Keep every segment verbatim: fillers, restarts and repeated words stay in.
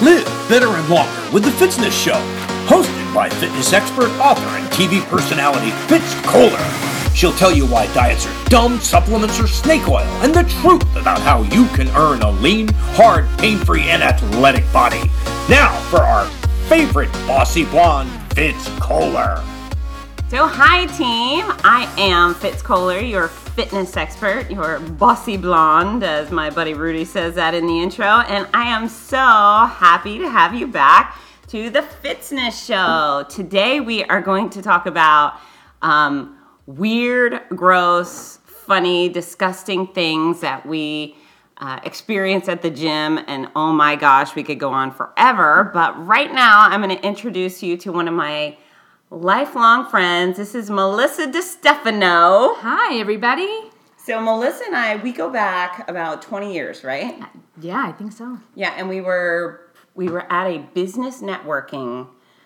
Live better and longer with the Fitzness Show, hosted by fitness expert, author, and T V personality Fitz Kohler. She'll tell you why diets are dumb, supplements are snake oil, and the truth about how you can earn a lean, hard, pain-free, and athletic body. Now for our favorite bossy blonde, Fitz Kohler. So hi team, I am Fitz Kohler, your fitness expert, your bossy blonde, as my buddy Rudy says that in the intro, and I am so happy to have you back to the Fitzness Show. Today we are going to talk about um, weird, gross, funny, disgusting things that we uh, experience at the gym, and oh my gosh, we could go on forever, but right now I'm going to introduce you to one of my lifelong friends. This is Melissa DeStefano. Hi, everybody. So Melissa and I, we go back about twenty years, right? Yeah, I think so. Yeah, and we were we were at a business networking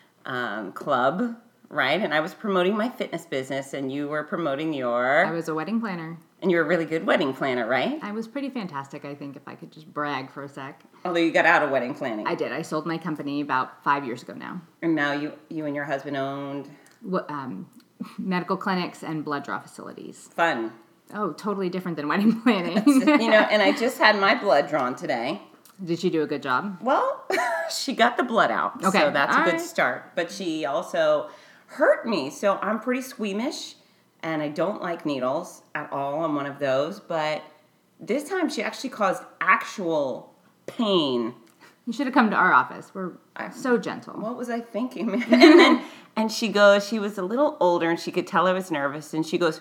um, club, right? And I was promoting my fitness business, and you were promoting your... I was a wedding planner. And you're a really good wedding planner, right? I was pretty fantastic, I think, if I could just brag for a sec. Although you got out of wedding planning. I did. I sold my company about five years ago now. And now you, you and your husband owned... What, um, medical clinics and blood draw facilities. Fun. Oh, totally different than wedding planning. You know, and I just had my blood drawn today. Did she do a good job? Well, she got the blood out, okay. So that's All a good right. start. But she also hurt me, so I'm pretty squeamish, and I don't like needles at all. I'm one of those, but this time she actually caused actual pain. You should have come to our office. We're I, so gentle. What was I thinking? and then, and she goes, she was a little older, and she could tell I was nervous, and she goes,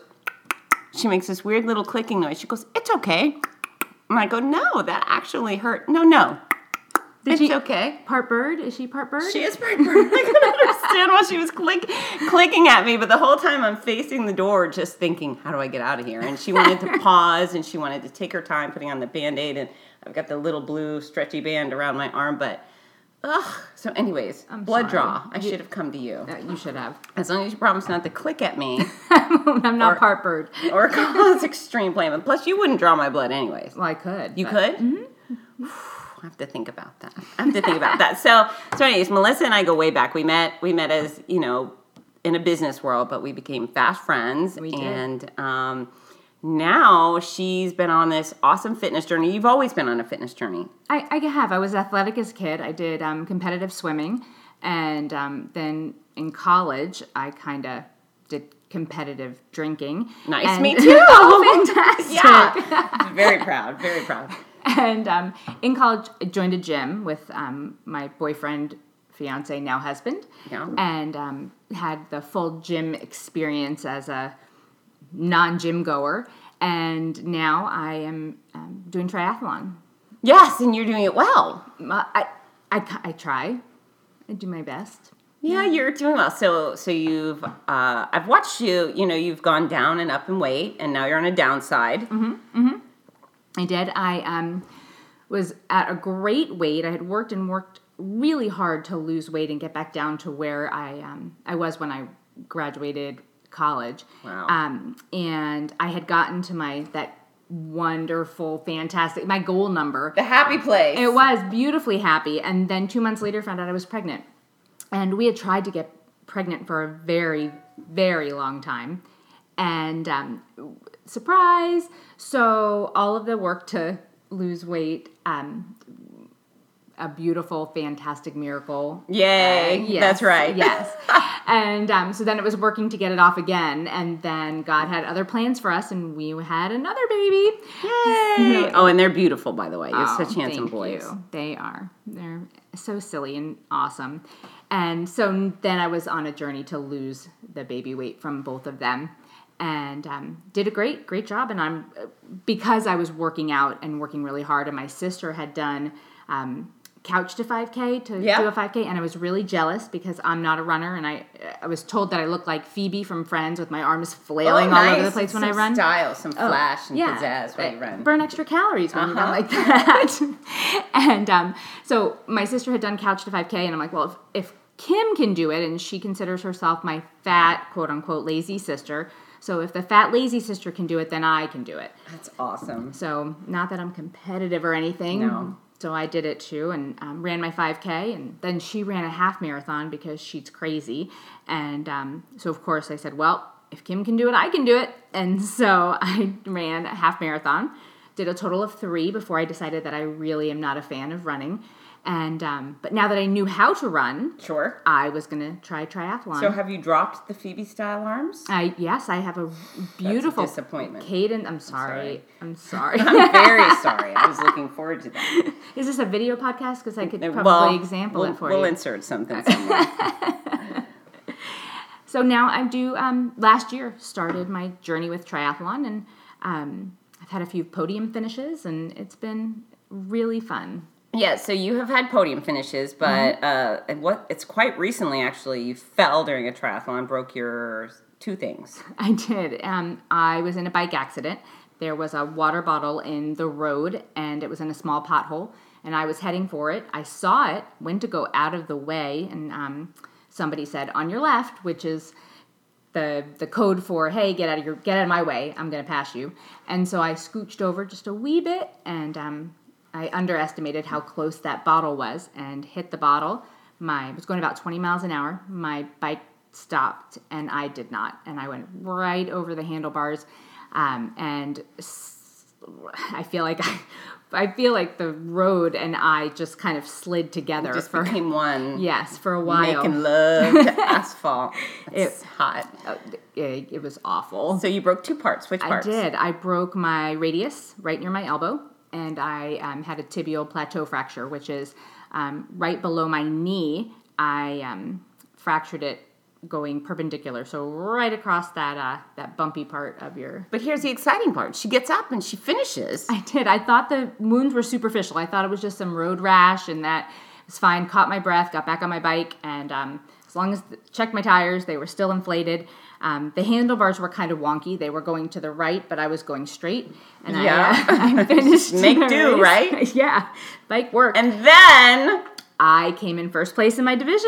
she makes this weird little clicking noise. She goes, "It's okay." And I go, "No, that actually hurt." "No, no. Did it's she, okay." Part bird? Is she part bird? She is part bird. I couldn't understand why she was click, clicking at me, but the whole time I'm facing the door just thinking, how do I get out of here? And she wanted to pause, and she wanted to take her time putting on the Band-Aid, and I've got the little blue stretchy band around my arm, but ugh. So anyways, I'm blood sorry. draw. I You- should have come to you. Uh, you should have. As long as you promise not to click at me I'm not Or- part bird. or cause extreme pain. And plus, you wouldn't draw my blood anyways. Well, I could. You but- could? Mm-hmm. I have to think about that. I have to think about that. So, so anyways, Melissa and I go way back. We met, we met as, you know, in a business world, but we became fast friends. We did. And um, now she's been on this awesome fitness journey. You've always been on a fitness journey. I, I have. I was athletic as a kid. I did um, competitive swimming. And um, then in college, I kind of did competitive drinking. Nice, and, me too. Oh, fantastic. Yeah. Very proud, very proud. And um, in college, I joined a gym with um, my boyfriend, fiance, now husband. Yeah. And um, had the full gym experience as a non-gym goer. And now I am um, doing triathlon. Yes, and you're doing it well. Uh, I, I, I try. I do my best. Yeah, you're doing well. So, so you've, uh, I've watched you, you know, you've gone down and up in weight, and now you're on a downside. Mm-hmm, mm-hmm. I did. I um, was at a great weight. I had worked and worked really hard to lose weight and get back down to where I um, I was when I graduated college. Wow. Um, and I had gotten to my, that wonderful, fantastic, my goal number. The happy place. It was beautifully happy. And then two months later, found out I was pregnant. And we had tried to get pregnant for a very, very long time. And um, surprise. So all of the work to lose weight, um, a beautiful, fantastic miracle. Yay. Uh, yes, That's right. Yes. And um, so then it was working to get it off again. And then God had other plans for us, and we had another baby. Yay. Oh, and they're beautiful, by the way. You have Oh, such handsome thank boys. you. They are. They're so silly and awesome. And so then I was on a journey to lose the baby weight from both of them. And um, did a great, great job. And I'm, because I was working out and working really hard, and my sister had done um, Couch to five K to Yeah. do a five K, and I was really jealous because I'm not a runner, and I I was told that I looked like Phoebe from Friends with my arms flailing Oh, all nice. over the place when Some I run. Style, some Oh, flash and yeah. pizzazz when you run. Burn extra calories when you run Uh-huh. like that. And um, so my sister had done Couch to five K, and I'm like, well, if, if Kim can do it, and she considers herself my fat, quote unquote, lazy sister. So if the fat, lazy sister can do it, then I can do it. That's awesome. So not that I'm competitive or anything. No. so I did it too, and um, ran my five K, and then she ran a half marathon because she's crazy. And um, so, of course, I said, well, if Kim can do it, I can do it. And so I ran a half marathon, did a total of three before I decided that I really am not a fan of running. And um, but now that I knew how to run, Sure. I was going to try triathlon. So have you dropped the Phoebe-style arms? I yes, I have a beautiful That's a disappointment. Cadence. I'm sorry. I'm sorry. I'm very sorry. I was looking forward to that. Is this a video podcast? Because I could probably well, example we'll, it for we'll you. We'll insert something somewhere. So now I do. Um, last year started my journey with triathlon, and um, I've had a few podium finishes, and it's been really fun. Yeah, so you have had podium finishes, but mm-hmm. uh, and what it's quite recently, actually, you fell during a triathlon, broke your two things. I did. Um, I was in a bike accident. There was a water bottle in the road, and it was in a small pothole, and I was heading for it. I saw it, went to go out of the way, and um, somebody said, on your left, which is the the code for, hey, get out of your get out of my way, I'm going to pass you. And so I scooched over just a wee bit, and um, I underestimated how close that bottle was and hit the bottle. My it was going about twenty miles an hour. My bike stopped, and I did not. And I went right over the handlebars. Um, and I feel like I, I feel like the road and I just kind of slid together. You just for, became one. Yes, for a while. Making love to asphalt. It's it, hot. It, it was awful. So you broke two parts. Which parts? I did. I broke my radius right near my elbow. And I um, had a tibial plateau fracture, which is um, right below my knee. I um, fractured it going perpendicular, so right across that uh, that bumpy part of your... But here's the exciting part. She gets up and she finishes. I did. I thought the wounds were superficial. I thought it was just some road rash, and that was fine. Caught my breath, got back on my bike, and um, as long as... checked my tires, they were still inflated. Um, the handlebars were kind of wonky. They were going to the right, but I was going straight. And yeah. I, uh, I finished Make do, race. right? Yeah. Bike worked. And then... I came in first place in my division.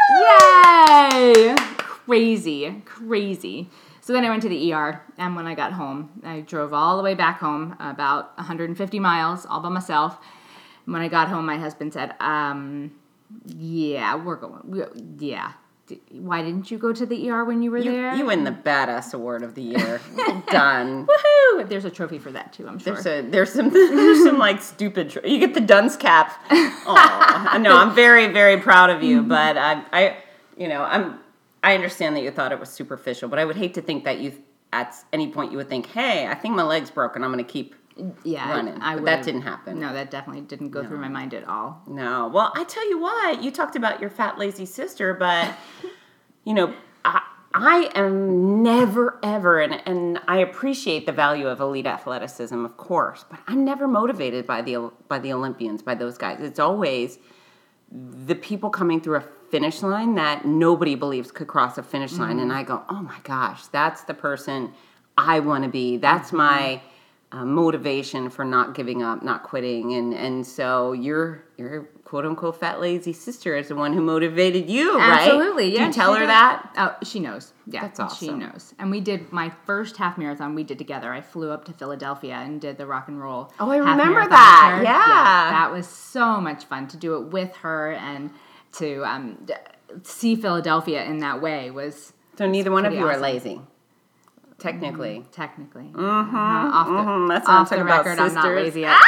Yay! Crazy. Crazy. So then I went to the E R, and when I got home, I drove all the way back home, about one hundred fifty miles, all by myself. And when I got home, my husband said, um, yeah, we're going, we, yeah. Why didn't you go to the E R when you were you, there? You win the Badass Award of the Year. Well done. Woohoo! There's a trophy for that too, I'm sure. There's a there's some there's some like stupid. Tro- you get the dunce cap. Oh no, I'm very very proud of you. But I I you know I'm I understand that you thought it was superficial, but I would hate to think that you at any point you would think, hey, I think my leg's broken. I'm going to keep. Yeah, running. I but would. that didn't happen. No, that definitely didn't go no. through my mind at all. No. Well, I tell you what, you talked about your fat, lazy sister, but, you know, I, I am never, ever, and, and I appreciate the value of elite athleticism, of course, but I'm never motivated by the by the Olympians, by those guys. It's always the people coming through a finish line that nobody believes could cross a finish line, mm-hmm. and I go, oh my gosh, that's the person I want to be. That's mm-hmm. my... Uh, motivation for not giving up, not quitting, and and so your your quote unquote fat lazy sister is the one who motivated you, right? Absolutely, yeah. Do you tell her does. that? Oh, she knows. Yeah, that's awesome. She knows. And we did my first half marathon. We did together. I flew up to Philadelphia and did the rock and roll. Oh, I half remember marathon that. with her. Yeah. yeah, that was so much fun to do it with her and to um, see Philadelphia in that way was. So neither one of you awesome. are lazy. Technically. Mm, technically. Mm-hmm. Uh, off the, mm-hmm. That's off the record, I'm not lazy at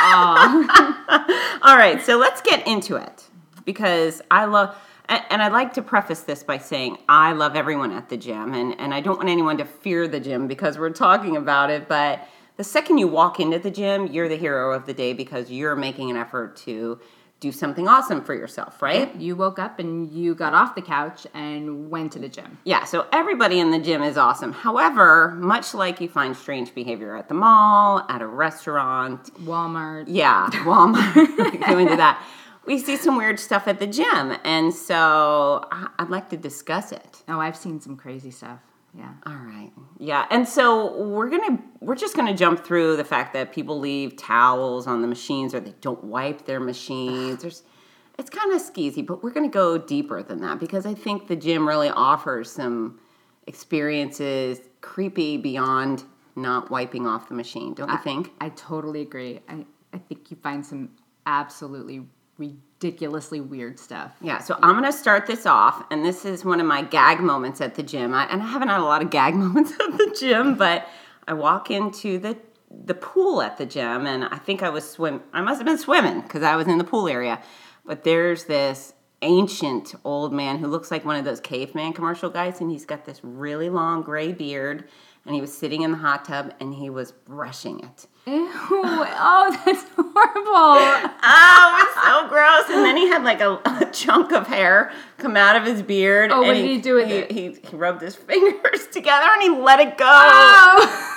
all. All right, so let's get into it. Because I love, and I'd like to preface this by saying I love everyone at the gym. And, and I don't want anyone to fear the gym because we're talking about it. But the second you walk into the gym, you're the hero of the day because you're making an effort to do something awesome for yourself, right? You woke up and you got off the couch and went to the gym. Yeah, so everybody in the gym is awesome. However, much like you find strange behavior at the mall, at a restaurant. Walmart. Yeah, Walmart. Go into that. We see some weird stuff at the gym, and so I'd like to discuss it. Oh, I've seen some crazy stuff. Yeah. All right. Yeah. And so we're going to, we're just going to jump through the fact that people leave towels on the machines or they don't wipe their machines. There's, it's kind of skeezy, but we're going to go deeper than that because I think the gym really offers some experiences creepy beyond not wiping off the machine. Don't you I, think? I totally agree. I, I think you find some absolutely ridiculously weird stuff. Yeah, so I'm going to start this off, and this is one of my gag moments at the gym. I, and I haven't had a lot of gag moments at the gym, but I walk into the the pool at the gym, and I think I was swim. I must have been swimming because I was in the pool area. But there's this ancient old man who looks like one of those caveman commercial guys, and he's got this really long gray beard, and he was sitting in the hot tub, and he was brushing it. Ew, oh, that's horrible. Oh, it's so gross. And then he had like a, a chunk of hair come out of his beard. Oh, and what he, did he do with he, it? He, he rubbed his fingers together and he let it go. Oh.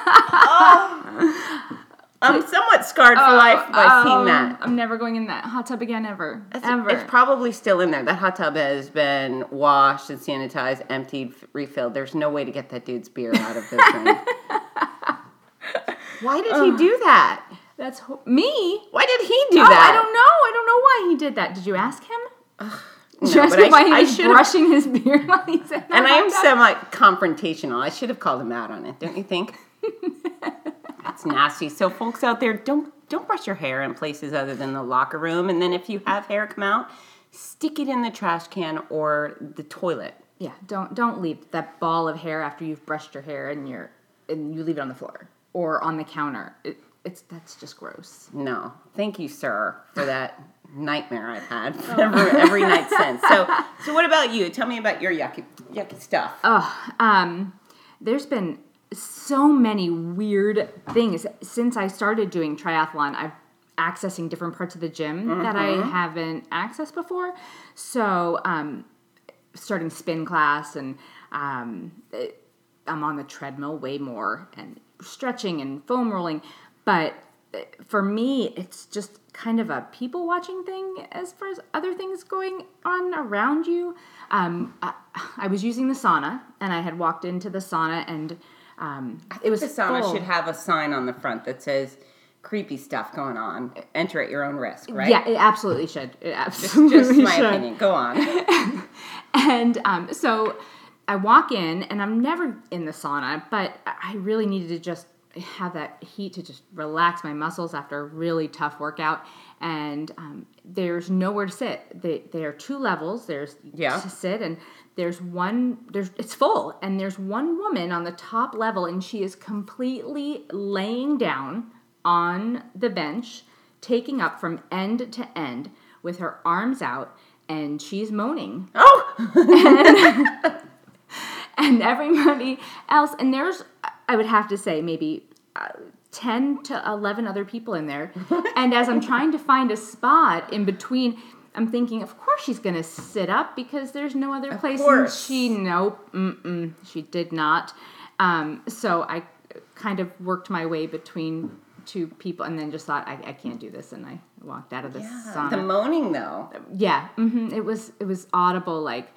Oh. I'm somewhat scarred for Oh, life by oh, seeing that. I'm never going in that hot tub again, ever. It's, ever. it's probably still in there. That hot tub has been washed and sanitized, emptied, f- refilled. There's no way to get that dude's beer out of this thing. Why did he do that? That's ho- me. Why did he do Oh, that? I don't know. I don't know why he did that. Did you ask him? Did you No, ask but him I- why he I was should've- brushing his beard while he's in the And I am hot tub? semi-confrontational. I should have called him out on it, don't you think? That's nasty. So folks out there, don't don't brush your hair in places other than the locker room. And then if you have hair come out, stick it in the trash can or the toilet. Yeah, don't don't leave that ball of hair after you've brushed your hair and you're and you leave it on the floor or on the counter. It, it's that's just gross. No. Thank you, sir, for that nightmare I've had every, every night since. So so what about you? Tell me about your yucky yucky stuff. Oh, um, there's been so many weird things since I started doing triathlon. I've accessing different parts of the gym mm-hmm. that I haven't accessed before. So, um, starting spin class and um, it, I'm on the treadmill way more and stretching and foam rolling. But for me, it's just kind of a people watching thing as far as other things going on around you. Um, I, I was using the sauna and I had walked into the sauna and um, I think it was the sauna full. should have a sign on the front that says creepy stuff going on. Enter at your own risk, right? Yeah, it absolutely should. It absolutely Just my should. opinion. Go on. And um, so I walk in, and I'm never in the sauna, but I really needed to just have that heat to just relax my muscles after a really tough workout. And um, there's nowhere to sit. They, there are two levels. There's yeah. to sit, and there's one. There's it's full, and there's one woman on the top level, and she is completely laying down on the bench, taking up from end to end with her arms out, and she's moaning. Oh! and, and everybody else, and there's, I would have to say, maybe uh, ten to eleven other people in there. And as I'm trying to find a spot in between, I'm thinking, of course she's going to sit up because there's no other of place. Course. And she, nope, mm-mm, she did not. Um, so I kind of worked my way between two people and then just thought, I, I can't do this. And I walked out of the Yeah, sauna. the moaning, though. Yeah, mm-hmm, it was it was audible, like,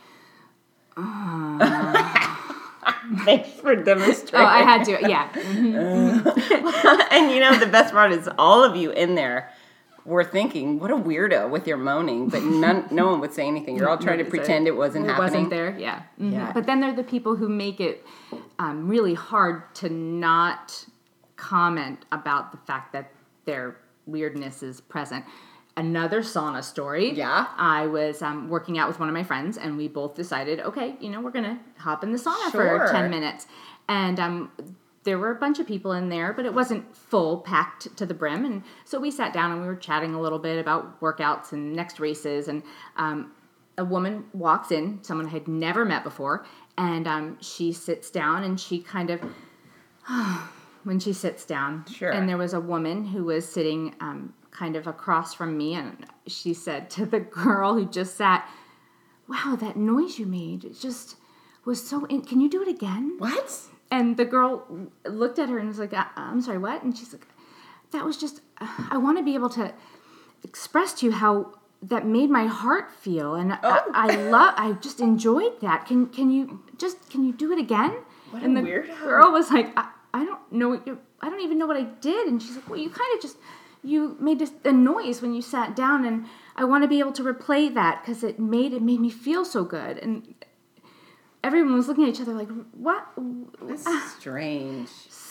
uh. Thanks for demonstrating. Oh, I had to, yeah. Mm-hmm. And you know, the best part is all of you in there were thinking, what a weirdo with your moaning, but none, no one would say anything. You're all trying to pretend it wasn't it happening. wasn't there, yeah. Mm-hmm. Yeah. But then there are the people who make it um, really hard to not comment about the fact that their weirdness is present. Another sauna story. Yeah. I was um, working out with one of my friends, and we both decided, okay, you know, we're going to hop in the sauna Sure. for ten minutes. And um, there were a bunch of people in there, but it wasn't full, packed to the brim. And so we sat down and we were chatting a little bit about workouts and next races. And um, a woman walks in, someone I had never met before, and um, she sits down and she kind of... when she sits down. Sure. And there was a woman who was sitting um, kind of across from me, and she said to the girl who just sat, wow, that noise you made, it just was so, in- can you do it again? What? And the girl looked at her and was like, I'm sorry, what? And she's like, that was just, I want to be able to express to you how that made my heart feel. And Oh. I, I love, I just enjoyed that. Can can you just, can you do it again? What and a the weirdo. girl was like, I, I don't know what you I don't even know what I did. And she's like, well, you kind of just, you made a, a noise when you sat down, and I want to be able to replay that because it made, it made me feel so good. And everyone was looking at each other like, what? That's strange.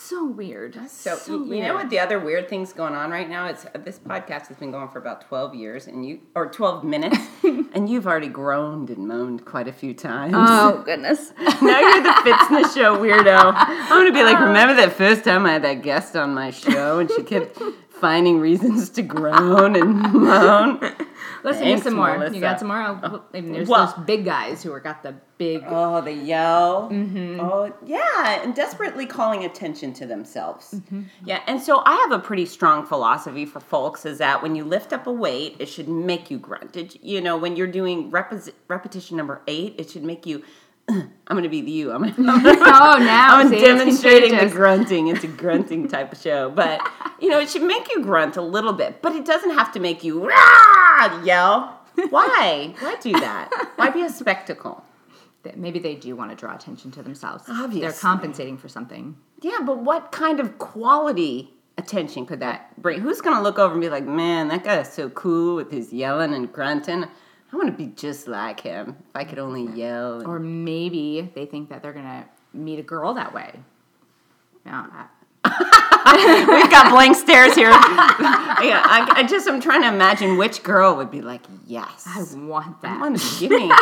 so weird. So, so you, weird. you know what the other weird thing's going on right now? It's this podcast has been going for about twelve years, and you or twelve minutes, and you've already groaned and moaned quite a few times. Oh, goodness. Now you're the Fitzness Show weirdo. I'm gonna be like, remember that first time I had that guest on my show, and she kept finding reasons to groan and moan. Let's Thanks, get some more. Melissa. You got some more? Oh, I mean, there's Well- those big guys who are got the big. Oh, the yell. Mm-hmm. Oh, yeah, and desperately calling attention to themselves. Mm-hmm. Yeah, and so I have a pretty strong philosophy for folks is that when you lift up a weight, it should make you grunt. It, you know, when you're doing repos- repetition number eight, it should make you. I'm going to be the you. I'm going to. Oh, now I'm see, it's demonstrating the contagious. grunting. It's a grunting type of show, but you know, it should make you grunt a little bit, but it doesn't have to make you rah, yell. Why? Why do that? Why be a spectacle? That maybe they do want to draw attention to themselves. Obviously. They're compensating for something. Yeah, but what kind of quality attention could that bring? Who's going to look over and be like, man, that guy is so cool with his yelling and grunting. I want to be just like him. If I could only yell. And... Or maybe they think that they're going to meet a girl that way. Yeah. We've got blank stares here. yeah, I, I just, I'm trying to imagine which girl would be like, yes. I want that. I want to give me.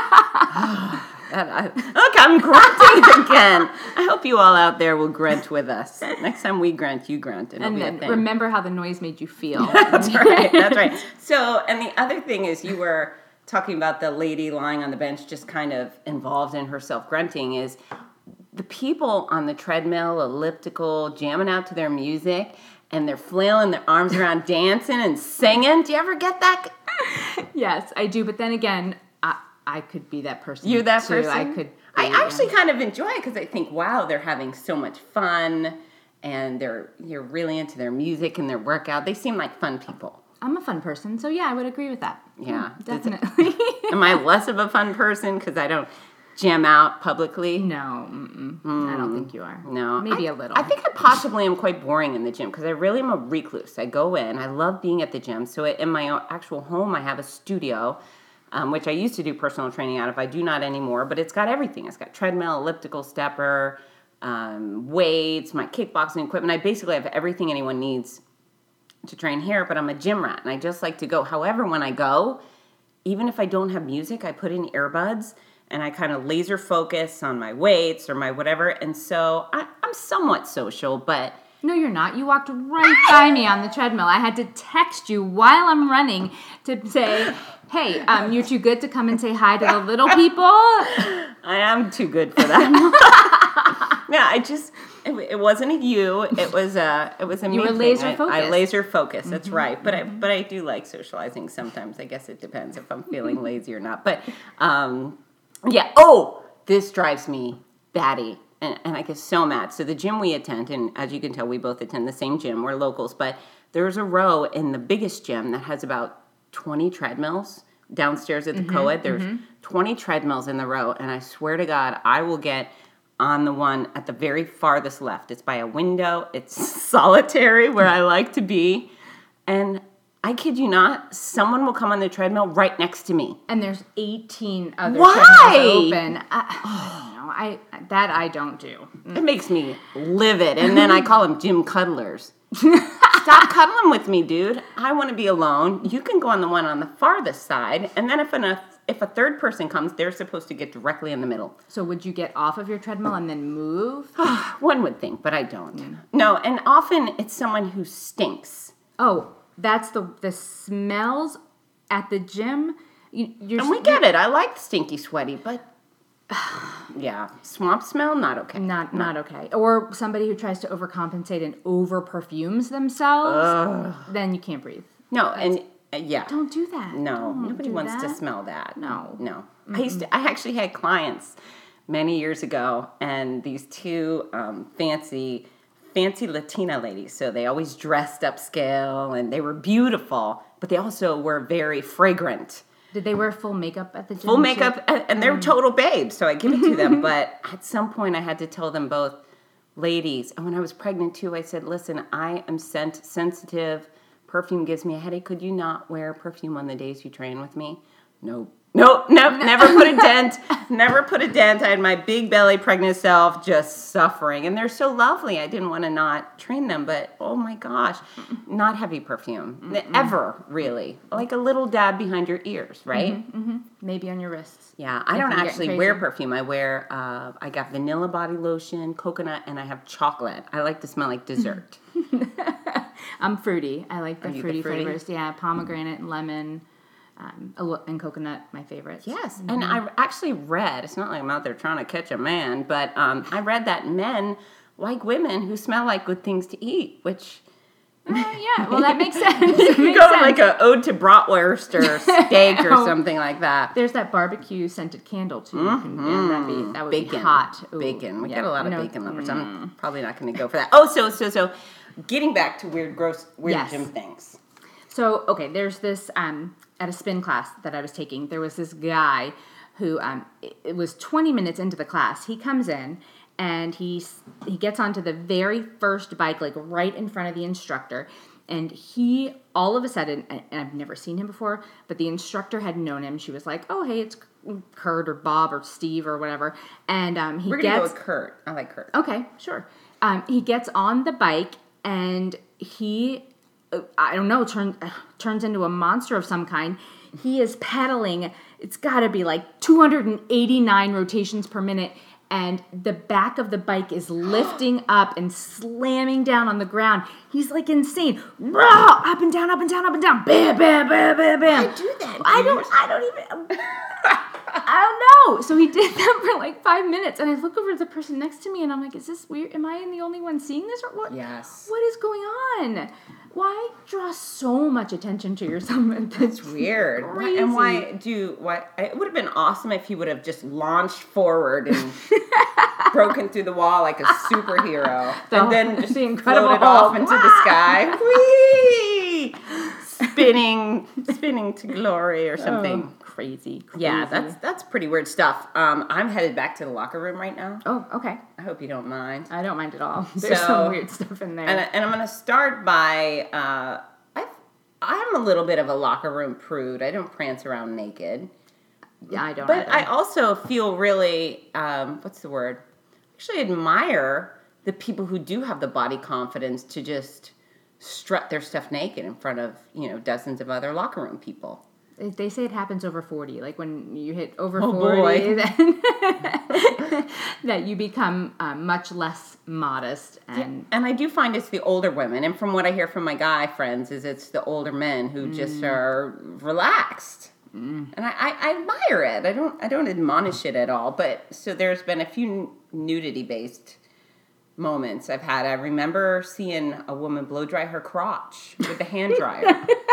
That, I, look, I'm grunting again. I hope you all out there will grunt with us. Next time we grunt, you grunt. And, and it'll then be a thing. remember how the noise made you feel. That's right. That's right. So, and the other thing is you were talking about the lady lying on the bench just kind of involved in herself grunting is the people on the treadmill, elliptical, jamming out to their music, and they're flailing their arms around dancing and singing. Do you ever get that? Yes, I do. But then again, I, I could be that person. You're that too. person? I could. I be, actually um, kind of enjoy it because I think, wow, they're having so much fun, and they're you're really into their music and their workout. They seem like fun people. I'm a fun person, so yeah, I would agree with that. Yeah. Definitely. Am I less of a fun person because I don't jam out publicly? No, mm-mm. I don't think you are. No. Maybe I, a little. I think I possibly am quite boring in the gym because I really am a recluse. I go in. I love being at the gym. So in my actual home, I have a studio, um, which I used to do personal training out of. I do not anymore, but it's got everything. It's got treadmill, elliptical stepper, um, weights, my kickboxing equipment. I basically have everything anyone needs to train here, but I'm a gym rat, and I just like to go. However, when I go, even if I don't have music, I put in earbuds, and I kind of laser focus on my weights or my whatever, and so I, I'm somewhat social, but... No, you're not. You walked right by me on the treadmill. I had to text you while I'm running to say, hey, um, you're too good to come and say hi to the little people. I am too good for that. Yeah, I just... It, it wasn't a you. It was a. It was a. You me were thing. laser I, I focused. laser focused. That's mm-hmm, right. But mm-hmm. I. But I do like socializing sometimes. I guess it depends if I'm feeling lazy or not. But, um, yeah. Oh, this drives me batty, and, and I get so mad. So the gym we attend, and as you can tell, we both attend the same gym. We're locals, but there's a row in the biggest gym that has about twenty treadmills downstairs at the mm-hmm, co-ed. There's mm-hmm. twenty treadmills in the row, and I swear to God, I will get on the one at the very farthest left. It's by a window. It's solitary where I like to be. And I kid you not, someone will come on the treadmill right next to me. And there's eighteen other Why? treadmills open. I, oh, no, I that I don't do. It makes me livid. And then I call them gym cuddlers. Stop cuddling with me, dude. I want to be alone. You can go on the one on the farthest side. And then if an If a third person comes, they're supposed to get directly in the middle. So would you get off of your treadmill and then move? One would think, but I don't. Mm. No, and often it's someone who stinks. Oh, that's the the smells at the gym. You, you're, and we get it. I like stinky, sweaty, but yeah, swamp smell, not okay. Not not, not okay. Or somebody who tries to overcompensate and over perfumes themselves. Ugh. Then you can't breathe. No, that's, and. Uh, yeah. Don't do that. No, Don't nobody do wants that. to smell that. No. No. Mm-hmm. I used to, I actually had clients many years ago, and these two um, fancy, fancy Latina ladies. So they always dressed upscale, and they were beautiful, but they also were very fragrant. Did they wear full makeup at the gym? Full makeup, and, and they're mm. total babes, so I give it to them. But at some point, I had to tell them both, ladies, and when I was pregnant too, I said, listen, I am scent sensitive. Perfume gives me a headache. Could you not wear perfume on the days you train with me? No. Nope, nope, never put a dent. Never put a dent. I had my big belly pregnant self just suffering. And they're so lovely. I didn't want to not train them, but oh my gosh, not heavy perfume. Mm-mm. Ever, really. Like a little dab behind your ears, right? Mm-hmm, mm-hmm. Maybe on your wrists. Yeah, I don't actually wear perfume. I wear, uh, I got vanilla body lotion, coconut, and I have chocolate. I like to smell like dessert. I'm fruity. I like the fruity, the fruity flavors. Yeah, pomegranate, lemon. Um, and coconut, my favorites. Yes, mm-hmm. And I actually read, it's not like I'm out there trying to catch a man, but um, I read that men like women who smell like good things to eat, which... Uh, yeah, well, that makes sense. You can go to like an ode to bratwurst or steak or something like that. There's that barbecue scented candle, too. Mm-hmm. Yeah, that'd be, that would bacon. be hot. Ooh. Bacon. We yeah. got a lot of no. bacon lovers. Mm. I'm probably not going to go for that. Oh, so, so, so, getting back to weird, gross, weird yes. gym things. So, okay, there's this... Um, at a spin class that I was taking, there was this guy who, um, it, it was twenty minutes into the class. He comes in and he, he gets onto the very first bike, like right in front of the instructor. And he, all of a sudden, and I've never seen him before, but the instructor had known him. She was like, oh, hey, it's Kurt or Bob or Steve or whatever. And um, he We're going to gets... go with Kurt. I like Kurt. Okay, sure. Um, he gets on the bike and he... I don't know, turn, uh, turns into a monster of some kind. He is pedaling. It's got to be like two hundred eighty-nine rotations per minute. And the back of the bike is lifting up and slamming down on the ground. He's like insane. Rah! Up and down, up and down, up and down. Bam, bam, bam, bam, bam. I do that, dude. I don't, I don't even... I don't know. So he did that for like five minutes. And I look over at the person next to me and I'm like, is this weird? Am I the only one seeing this? Or what? Yes. What is going on? Why draw so much attention to yourself? That's weird. Crazy. And why do why? It would have been awesome if he would have just launched forward and broken through the wall like a superhero, the, and then just the floated off into the sky, whee, spinning, spinning to glory or something. Oh, crazy, crazy. Yeah, that's that's pretty weird stuff. Um, I'm headed back to the locker room right now. Oh, okay. I hope you don't mind. I don't mind at all. There's So- some weird stuff in there. And, and I'm going to start by, uh, I've, I'm a little bit of a locker room prude. I don't prance around naked. yeah, I don't. But either. I also feel really, um, what's the word? Actually admire the people who do have the body confidence to just strut their stuff naked in front of, you know, dozens of other locker room people. They- They say it happens over forty. Like when you hit over Oh, forty, boy. then that you become uh, much less modest. And And I do find it's the older women, and from what I hear from my guy friends, is it's the older men who just are relaxed. Mm. And I, I, I admire it. I don't I don't admonish it at all. But so there's been a few nudity based moments I've had. I remember seeing a woman blow dry her crotch with a hand dryer.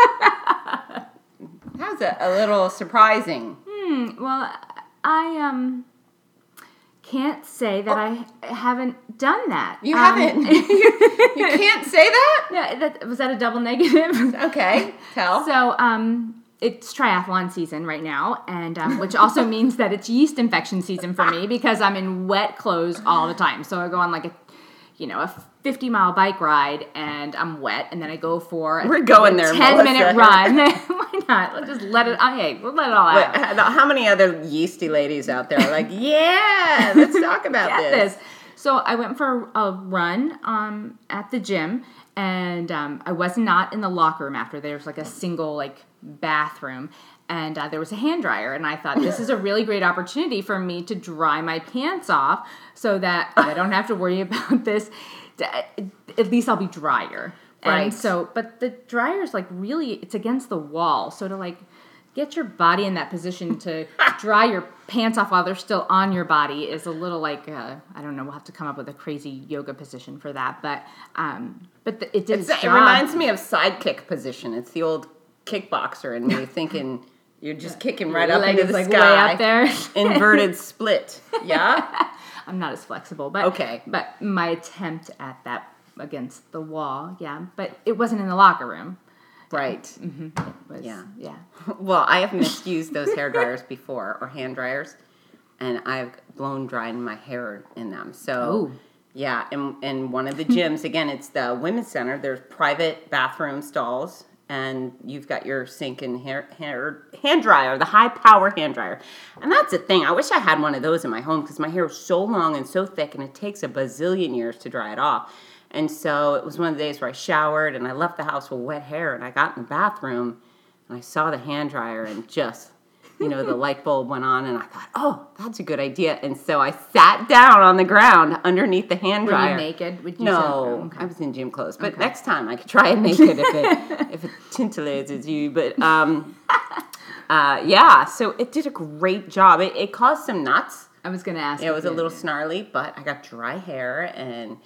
That was a, a little surprising. Hmm, well, I um can't say that I haven't done that. You Um, haven't. you, you can't say that? Yeah, that, was that a double negative? Okay, tell. So, um, it's triathlon season right now, and um, which also means that it's yeast infection season for me because I'm in wet clothes all the time. So I go on like a, you know, a fifty mile bike ride, and I'm wet, and then I go for a, We're going a there, ten Melissa. minute run. Why not? Let's just let it. Oh, hey, we'll let it all Wait, out. how many other yeasty ladies out there are like, yeah, let's talk about Get this. this. So I went for a run um, at the gym, and um, I was not in the locker room after. There was like a single like bathroom, and uh, there was a hand dryer, and I thought this is a really great opportunity for me to dry my pants off so that I don't have to worry about this. At least I'll be drier. Right. And so, but the dryer's like really, it's against the wall. So to like get your body in that position to dry your pants off while they're still on your body is a little like, uh, I don't know, we'll have to come up with a crazy yoga position for that. But um, but the, it did It's, its it job. reminds me of sidekick position. It's the old kickboxer in me thinking you're just kicking right Your up leg into is, the like, sky. way up there. Inverted split. Yeah? I'm not as flexible, but Okay. But my attempt at that against the wall, yeah. But it wasn't in the locker room. Right. Mm-hmm. It was, Yeah. yeah. Well, I have misused those hair dryers before, or hand dryers, and I've blown dried my hair in them. So, Ooh. yeah, in, in one of the gyms, again, it's the women's center. There's private bathroom stalls, and you've got your sink and hair, hair hand dryer, the high power hand dryer. And that's the thing. I wish I had one of those in my home because my hair is so long and so thick, and it takes a bazillion years to dry it off. And so it was one of the days where I showered and I left the house with wet hair, and I got in the bathroom and I saw the hand dryer and just, you know, the light bulb went on, and I thought, oh, that's a good idea. And so I sat down on the ground underneath the hand dryer. Were you naked? Would you no, say? Oh, okay. I was in gym clothes. But Okay. next time I could try it naked if it if it titillates you. But um, uh, yeah, so it did a great job. It, it caused some knots. I was going to ask. It if was a you- little snarly, but I got dry hair, and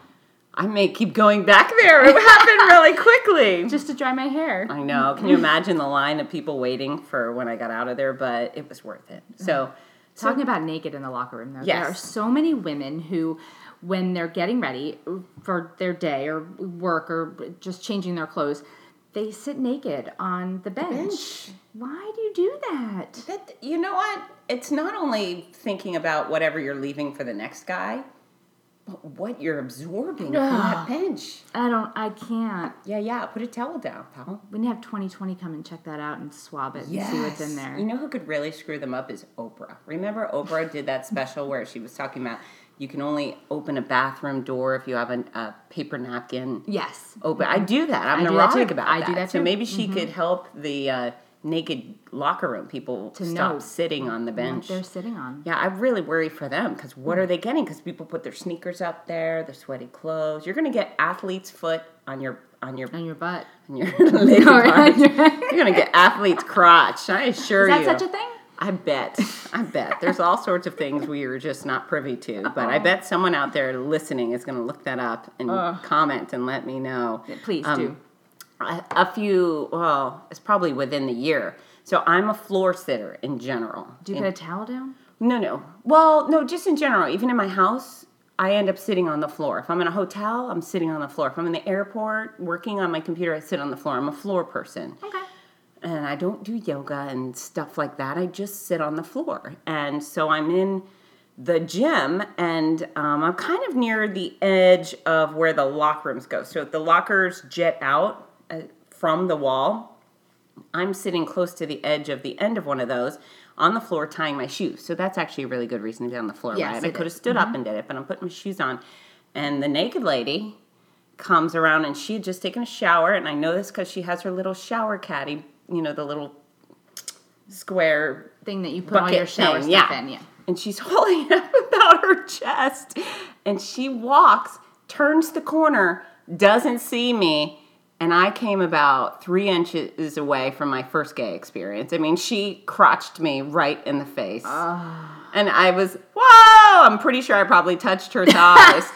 I may keep going back there. It happened really quickly. Just to dry my hair. I know. Can you imagine the line of people waiting for when I got out of there? But it was worth it. So, so Talking about naked in the locker room, though, Yes. there are so many women who, when they're getting ready for their day or work or just changing their clothes, they sit naked on the bench. bench. Why do you do that? that, you know what? It's not only thinking about whatever you're leaving for the next guy, but what you're absorbing from that bench. I don't. I can't. Yeah, yeah. Put a towel down, pal. We need to have twenty twenty come and check that out and swab it and see what's in there. You know who could really screw them up is Oprah. Remember Oprah did that special where she was talking about you can only open a bathroom door if you have a, a paper napkin. Yes. Open. I do that. I'm I do that neurotic too. about I that. do that So too. maybe she could help the uh, naked locker room people To stop know sitting on the What bench. they're sitting on. Yeah, I really worry for them because what are they getting? Because people put their sneakers up there, their sweaty clothes. You're going to get athlete's foot on your on your On your butt. on your lady Or on part. your- You're going to get athlete's crotch. I assure Is that you. such a thing? I bet. I bet. There's all sorts of things we are just not privy to. But I bet someone out there listening is going to look that up and comment and let me know. Please Um, do. A, a few, well, it's probably within the year. So I'm a floor sitter in general. Do you In- put a towel down? no, no. Well, no, just in general. Even in my house, I end up sitting on the floor. If I'm in a hotel, I'm sitting on the floor. If I'm in the airport working on my computer, I sit on the floor. I'm a floor person. Okay. And I don't do yoga and stuff like that. I just sit on the floor. And so I'm in the gym, and um, I'm kind of near the edge of where the locker rooms go. So if the lockers jet out uh, from the wall, I'm sitting close to the edge of the end of one of those on the floor tying my shoes. So that's actually a really good reason to be on the floor, Yes, right? I it could have is. stood up and did it, but I'm putting my shoes on. And the naked lady comes around, and she had just taken a shower, and I know this because she has her little shower caddy, you know, the little square Thing that you put all bucket your shower thing, stuff yeah. in. Yeah. And she's holding it up about her chest. And she walks, turns the corner, doesn't see me. And I came about three inches away from my first gay experience. I mean, she crotched me right in the face. And I was, whoa! I'm pretty sure I probably touched her thighs.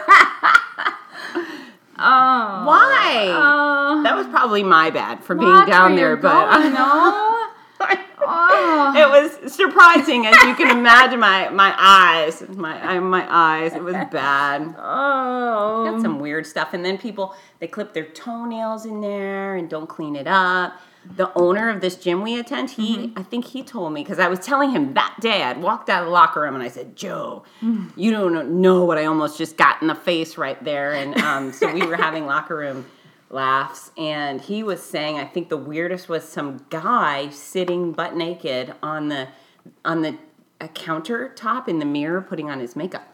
Oh. Why? Oh. That was probably my bad for being Watch down where there, you're but going, no. Oh. it was surprising, as you can imagine. My my eyes, my I, my eyes. It was bad. Oh. Got some weird stuff, and then people they clip their toenails in there and don't clean it up. The owner of this gym we attend, he Mm-hmm. I think he told me because I was telling him that day I'd walked out of the locker room and I said, Joe, Mm. you don't know what I almost just got in the face right there, and um, so we were having locker room laughs, and he was saying I think the weirdest was some guy sitting butt naked on the on the a countertop in the mirror putting on his makeup.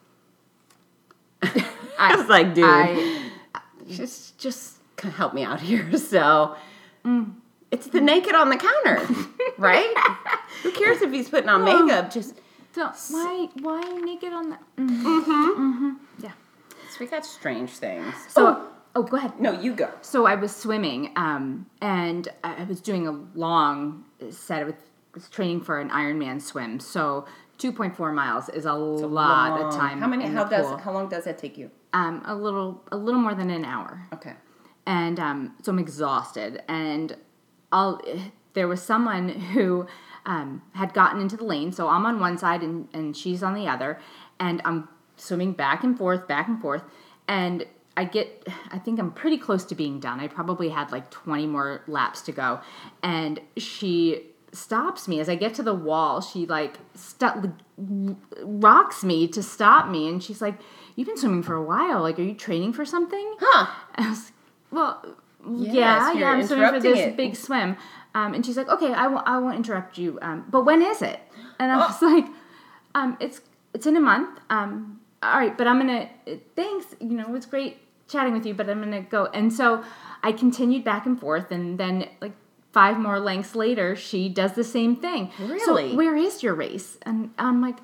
I was like, dude, I- just just help me out here. So it's the naked on the counter, right? Who cares if he's putting on makeup? Just So why why naked on the? Yeah. so we got strange things. So oh, oh, go ahead. no, you go. So I was swimming, um, and I I was doing a long set. I was, was training for an Ironman swim. So two point four miles is a lot of time. How many? in How the does? pool. How long does that take you? Um, a little, a little more than an hour. Okay. And um, so I'm exhausted. And I'll, there was someone who um, had gotten into the lane. So I'm on one side and, and she's on the other. And I'm swimming back and forth, back and forth. And I get, I think I'm pretty close to being done. I probably had like twenty more laps to go. And she stops me as I get to the wall. She like stu- rocks me to stop me. And she's like, you've been swimming for a while. Like, are you training for something? Huh. I was, well, yeah, Yes, yeah, you're I'm swimming for interrupting this it. big swim. Um, and she's like, okay, I won't, I won't interrupt you. Um, but when is it? And I Oh. was like, um, it's it's in a month. Um, all right, but I'm gonna. Thanks. You know, it was great chatting with you, but I'm gonna go. And so I continued back and forth, and then like five more lengths later, she does the same thing. Really? So where is your race? And I'm like.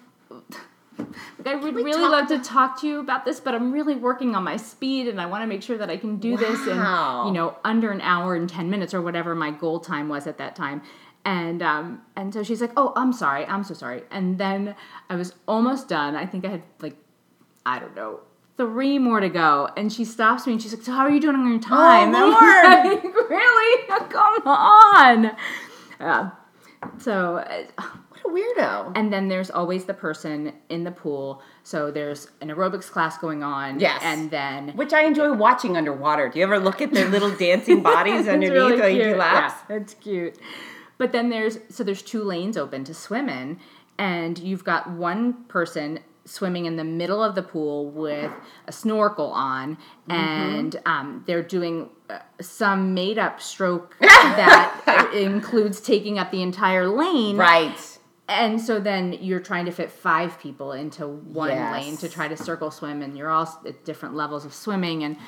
Like, I would we really talk love to talk to you about this, but I'm really working on my speed, and I want to make sure that I can do this in, Wow. you know, under an hour and ten minutes or whatever my goal time was at that time. And um, and so she's like, oh, I'm sorry, I'm so sorry. And then I was almost done. I think I had like, I don't know, three more to go. And she stops me and she's like, so how are you doing on your time? Oh, I'm like, really? Come on. Uh, so. Uh, What a weirdo. And then there's always the person in the pool. So there's an aerobics class going on. Yes. And then... Which I enjoy watching underwater. Do you ever look at their little dancing bodies It's underneath really while you cute. do laps? Yeah, it's cute. But then there's... So there's two lanes open to swim in. And you've got one person swimming in the middle of the pool with a snorkel on. Mm-hmm. And um, they're doing uh, some made-up stroke that includes taking up the entire lane. Right. And so then you're trying to fit five people into one Yes. lane to try to circle swim, and you're all at different levels of swimming. And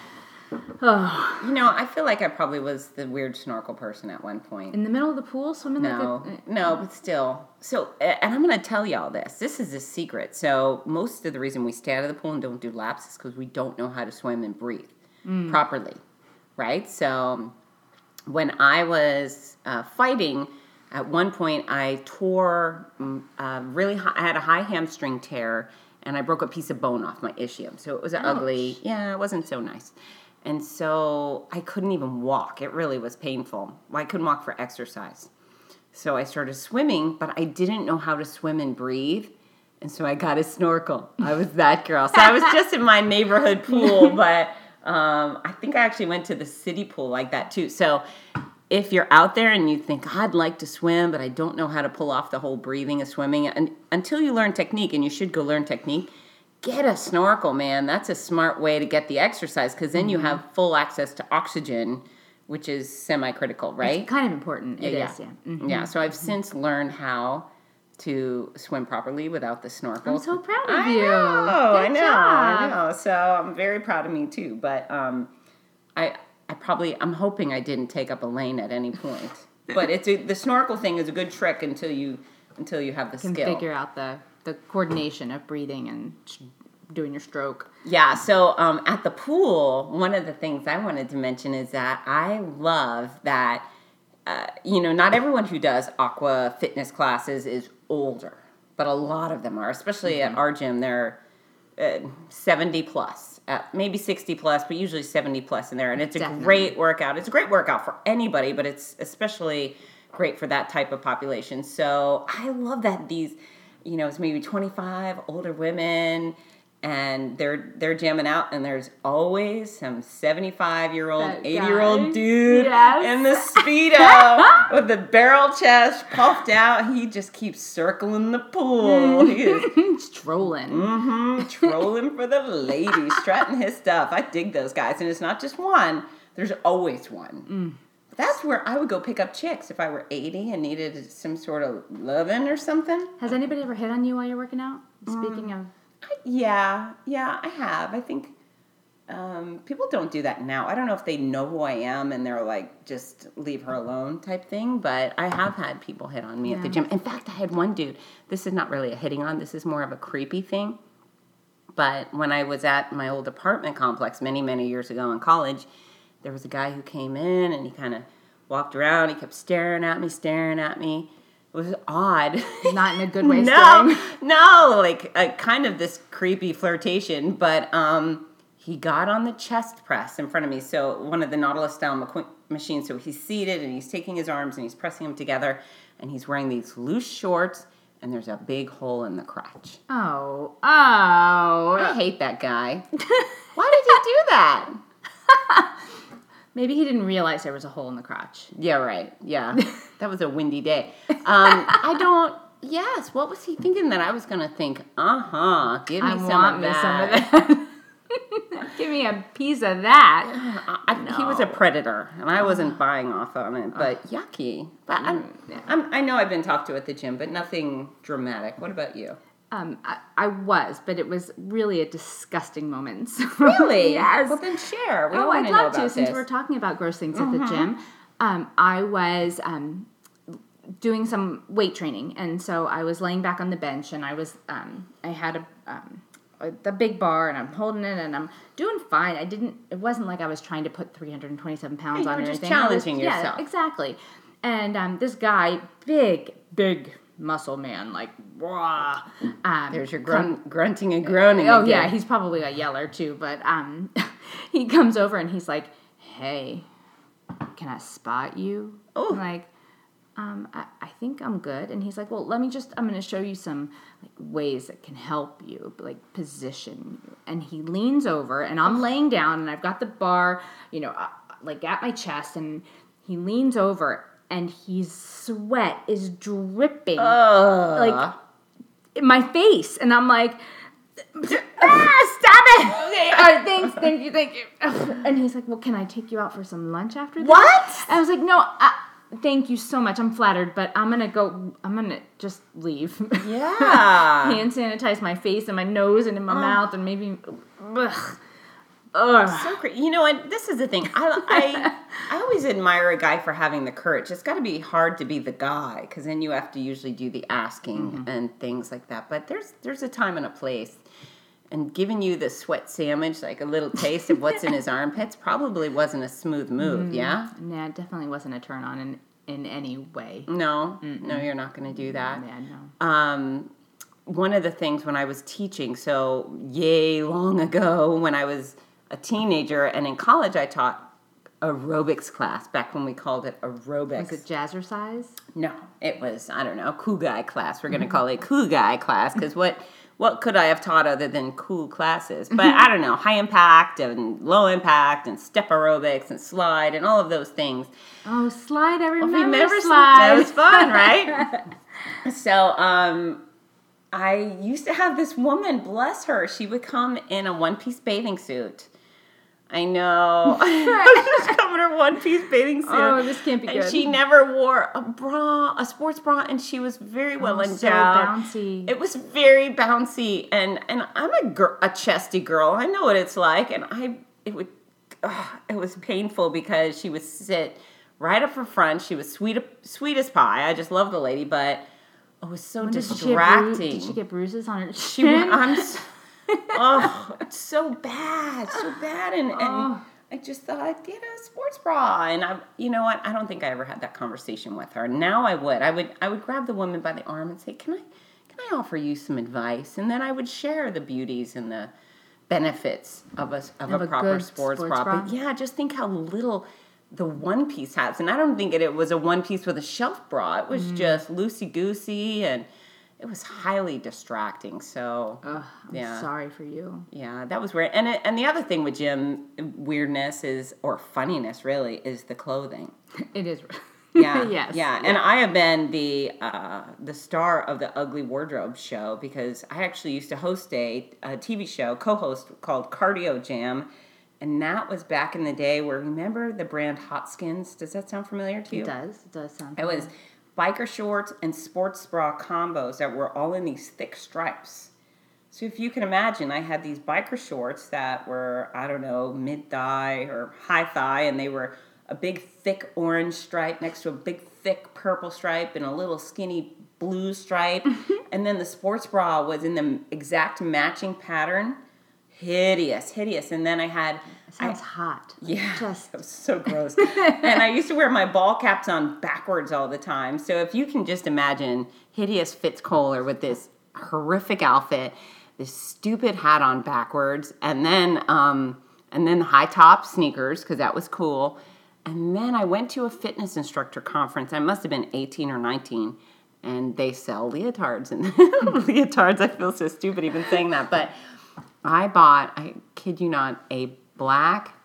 oh, You know, I feel like I probably was the weird snorkel person at one point. in the middle of the pool, swimming No, like a... no, but still. So, and I'm going to tell y'all this. This is a secret. So, most of the reason we stay out of the pool and don't do laps is because we don't know how to swim and breathe mm. properly, right? So, when I was uh, fighting, at one point I tore uh, really high, I had a high hamstring tear, and I broke a piece of bone off my ischium. So, it was Ouch. ugly. Yeah, it wasn't so nice. And so I couldn't even walk. It really was painful. Well, I couldn't walk for exercise. So I started swimming, but I didn't know how to swim and breathe. And so I got a snorkel. I was that girl. So I was just in my neighborhood pool, but um, I think I actually went to the city pool like that too. So if you're out there and you think, I'd like to swim, but I don't know how to pull off the whole breathing of swimming, and until you learn technique, and you should go learn technique, get a snorkel, man. That's a smart way to get the exercise, because then mm-hmm. you have full access to oxygen, which is semi-critical, right? It's kind of important. It yeah, is, yeah. yeah. Mm-hmm. Yeah, so I've mm-hmm. since learned how to swim properly without the snorkel. I'm so proud of I you. Know, Good I know, job. I know. So I'm very proud of me too. But um, I, I probably, I'm hoping I didn't take up a lane at any point. But it's a, the snorkel thing is a good trick until you, until you have the Can skill. figure out the the coordination of breathing and doing your stroke. Yeah, so um, at the pool, one of the things I wanted to mention is that I love that, uh, you know, not everyone who does aqua fitness classes is older, but a lot of them are, especially mm-hmm. at our gym, they're uh, seventy plus, uh, maybe sixty plus, but usually seventy plus in there. And it's a Definitely. great workout. It's a great workout for anybody, but it's especially great for that type of population. So I love that these, you know, it's maybe twenty-five older women, and they're they're jamming out, and there's always some seventy-five-year-old, eighty-year-old dude yes. in the Speedo with the barrel chest puffed out. He just keeps circling the pool. He is Strolling. mm-hmm, trolling for the ladies, strutting his stuff. I dig those guys, and it's not just one. There's always one. Mm. That's where I would go pick up chicks if I were eighty and needed some sort of loving or something. Has anybody ever hit on you while you're working out? Speaking Mm. of... I, yeah, yeah, I have. I think um, people don't do that now. I don't know if they know who I am and they're like, just leave her alone type thing. But I have had people hit on me yeah. at the gym. In fact, I had one dude. This is not really a hitting on. This is more of a creepy thing. But when I was at my old apartment complex many, many years ago in college, there was a guy who came in and he kind of walked around. He kept staring at me, staring at me. It was odd. Not in a good way. no, staring. no, like a, kind of this creepy flirtation. But um, he got on the chest press in front of me. So one of the Nautilus style ma- machines. So he's seated and he's taking his arms and he's pressing them together. And he's wearing these loose shorts. And there's a big hole in the crotch. Oh, oh. I hate that guy. Why did he do that? Maybe he didn't realize there was a hole in the crotch. Yeah, right. Yeah. That was a windy day. Um, I don't, yes, what was he thinking that I was going to think, uh-huh, give me I some want of me that. some of that. Give me a piece of that. I he was a predator, and I wasn't buying off on it, but yucky. But I'm, I'm, I know I've been talked to at the gym, but nothing dramatic. What about you? Um, I, I was, but it was really a disgusting moment. So, Really? yes. Well, then share. We Oh, want I'd to know love about to. Since this. we're talking about gross things at the gym, um, I was um, doing some weight training, and so I was laying back on the bench, and I was um, I had a um, the big bar, and I'm holding it, and I'm doing fine. I didn't. It wasn't like I was trying to put three hundred twenty-seven pounds Yeah, you on were or just anything. I was- challenging yeah, yourself. exactly. And um, this guy, big, big muscle man, like wah. Um, There's your grun- grunting and groaning. Oh again. yeah, he's probably a yeller too. But um, he comes over and he's like, "Hey, can I spot you?" Oh. I'm like, um, I, I think I'm good. And he's like, "Well, let me just. I'm going to show you some like ways that can help you, like position you." And he leans over, and I'm laying down, and I've got the bar, you know, uh, like at my chest, and he leans over, and his sweat is dripping Ugh. like in my face, and I'm like, ah, stop it! Okay, all right, thanks, thank you, thank you. And he's like, well, can I take you out for some lunch after this? What? And I was like, no, uh, thank you so much. I'm flattered, but I'm gonna go. I'm gonna just leave. Yeah. Hand sanitize my face and my nose and in my mouth and maybe. Ugh. Ugh. So crazy. You know what? This is the thing. I, I, I always admire a guy for having the courage. It's got to be hard to be the guy because then you have to usually do the asking Mm-hmm. and things like that. But there's there's a time and a place. And giving you the sweat sandwich, like a little taste of what's in his armpits, probably wasn't a smooth move, Mm-hmm. yeah? Nah, it definitely wasn't a turn on in, in any way. No, no, you're not going to do that. Yeah, no. Um, one of the things when I was teaching, so yay long ago when I was a teenager and in college I taught aerobics class back when we called it aerobics. Was it jazzercise? No, it was, I don't know, cool guy class. We're going to call it cool guy class because what, what could I have taught other than cool classes? But I don't know, high impact and low impact and step aerobics and slide and all of those things. Oh, slide! I remember, Remember slide. That was fun, right? So, um, I used to have this woman, bless her, she would come in a one-piece bathing suit. I know. She would come in her one-piece bathing suit. Oh, this can't be and good. she never wore a bra, a sports bra, and she was very well Oh, endowed. so bouncy. It was very bouncy, and and I'm a gir- a chesty girl. I know what it's like, and I it would ugh, it was painful because she would sit right up her front. She was sweet sweet as pie. I just love the lady, but it was so Did she have bru- distracting. Did she get bruises on her She, chin? I'm, s- oh, it's so bad, so bad, and, and Oh. I just thought I'd get a sports bra, and I, you know what? I don't think I ever had that conversation with her. Now I would. I would. I would grab the woman by the arm and say, "Can I, can I offer you some advice?" And then I would share the beauties and the benefits of a of, Of a a proper good sports, sports bra. bra. But yeah, just think how little the one piece has, and I don't think it, it was a one piece with a shelf bra. It was Mm. just loosey goosey and. It was highly distracting. So, Ugh, I'm yeah, sorry for you. yeah, that was weird. And it, and the other thing with gym weirdness is, or funniness, really, is the clothing. It is. Yeah, yes. yeah. And I have been the uh, the star of the Ugly Wardrobe show because I actually used to host a, a T V show, co-host called Cardio Jam. And that was back in the day where, remember the brand Hot Skins? Does that sound familiar to you? It does. It does sound. It was biker shorts and sports bra combos that were all in these thick stripes. So if you can imagine, I had these biker shorts that were, I don't know, mid-thigh or high thigh, and they were a big thick orange stripe next to a big thick purple stripe and a little skinny blue stripe. And then the sports bra was in the exact matching pattern. Hideous, hideous. And then I had... It sounds I, hot. Yeah, Just it was so gross. And I used to wear my ball caps on backwards all the time. So if you can just imagine hideous Fitz Kohler with this horrific outfit, this stupid hat on backwards, and then um, and then high top sneakers because that was cool. And then I went to a fitness instructor conference. I must have been eighteen or nineteen, and they sell leotards. And leotards, I feel so stupid even saying that, but I bought, I kid you not, a black